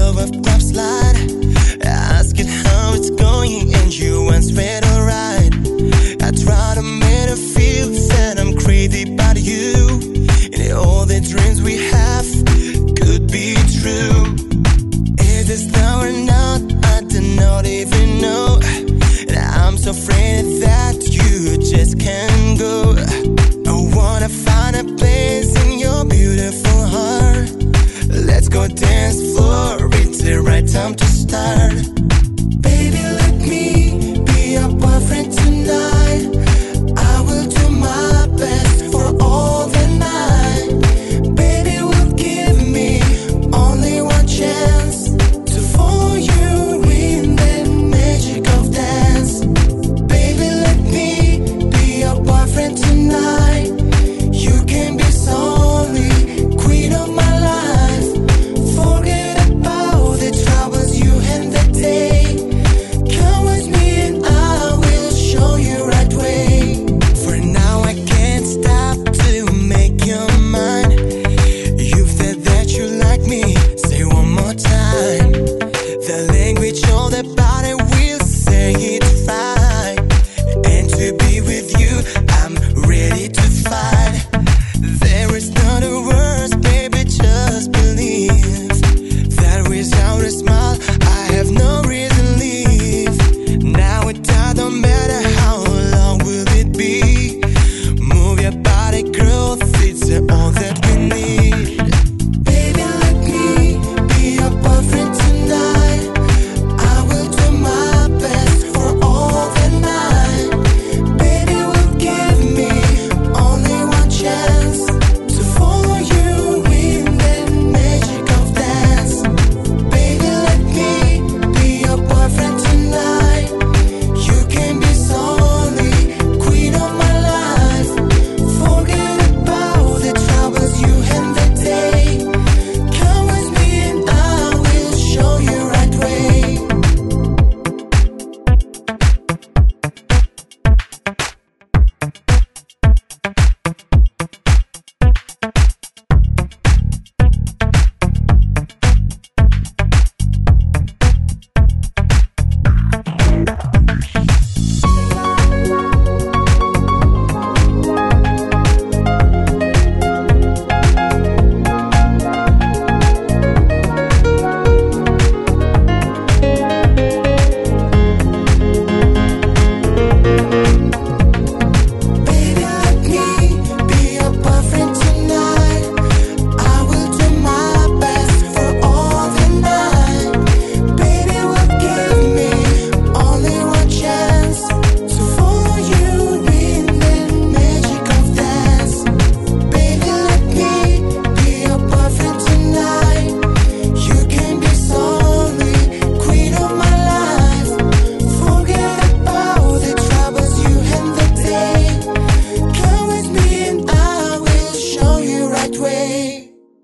middle of club slide, asking how it's going, and you answered alright. I try to make her feel that I'm crazy about you, and all the dreams we have could be true. Is this now or not? I do not even know, and I'm so afraid that you just can't go. I wanna find a place in your beautiful heart. Let's go dance floor, it's the right time to start.